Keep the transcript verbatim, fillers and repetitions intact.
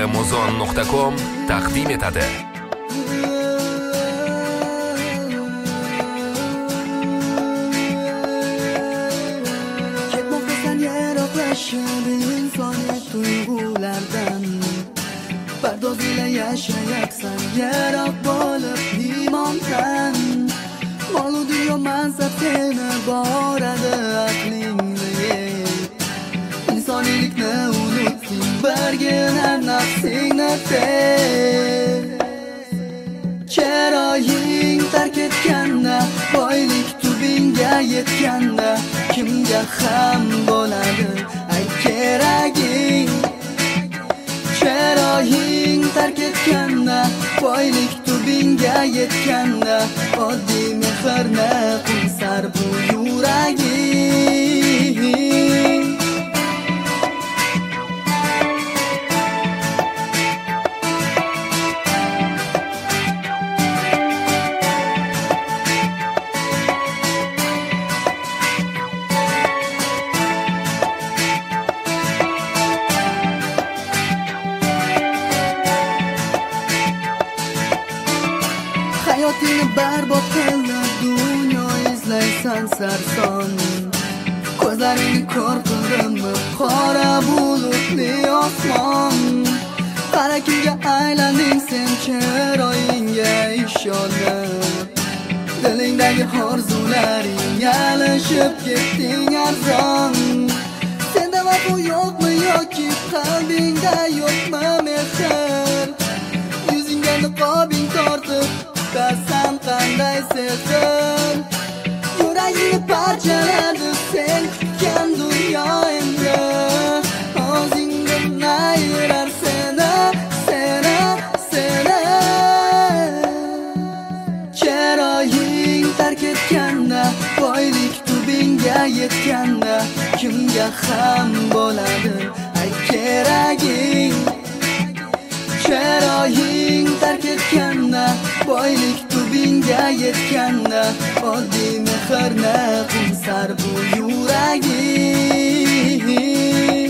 muzon nuqta com taqdim etadi. Ketmoqdasan yaroqlashib insoniyat tuyg'ulardan, pardoz ila yashayapsan yaroq bo'lib imondan. Mol dunyo mansab seni boradi aqlingni yeb, insoniylikni unutding, birgina nafsingni sev. Chiroying tark etganda, boylik tubingga yetganda, kimga ham bo'ladi ay keraging. Chiroying tark etganda, boylik tubingga yetganda, oddiy mehrni qo'ysar bu yuraging. Hayotingni barbod qilib dunyo izlaysan sarson, ko'zlaringni ko'r qildimmi qora bulutli osmon. Qara kimga aylanding sen chiroyingga ishonib, dilingdagi orzularing alishib ketding arzon. Senda vafo yo'qmi yoki qalbingda yo'qmi mehr, yuzingga niqobing tortib san qanday sehr, yuragingni parchaladi sen kutgan dunyo endi. O'zingdan ayrar seni, seni, seni. Chiroying tark etganda, boylik tubingga yetganda, kimga ham bo'ladi ay keraging. Chiroying tark etganda, boylik tubingga yetganda, oddiy mehrni qo'ysar bu yuraging.